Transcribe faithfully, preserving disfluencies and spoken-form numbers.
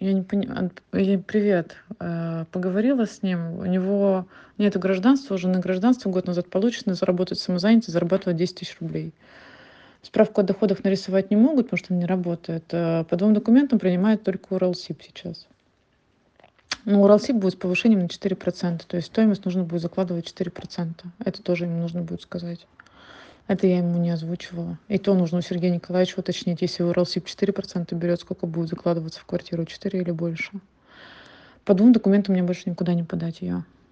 Я не понимаю. Привет. Э, Поговорила с ним. У него нет гражданства, уже на гражданство год назад получено, заработать самозанятый, зарабатывать десять тысяч рублей. Справку о доходах нарисовать не могут, потому что он не работает. Э, По двум документам принимает только Уралсиб сейчас. Но Уралсиб будет с повышением на четыре процента, то есть стоимость нужно будет закладывать четыре процента. Это тоже ему нужно будет сказать. Это я ему не озвучивала. И то нужно у Сергея Николаевича уточнить, если Уралсиб четыре процента берет, сколько будет закладываться в квартиру, четыре или больше. По двум документам мне больше никуда не подать ее.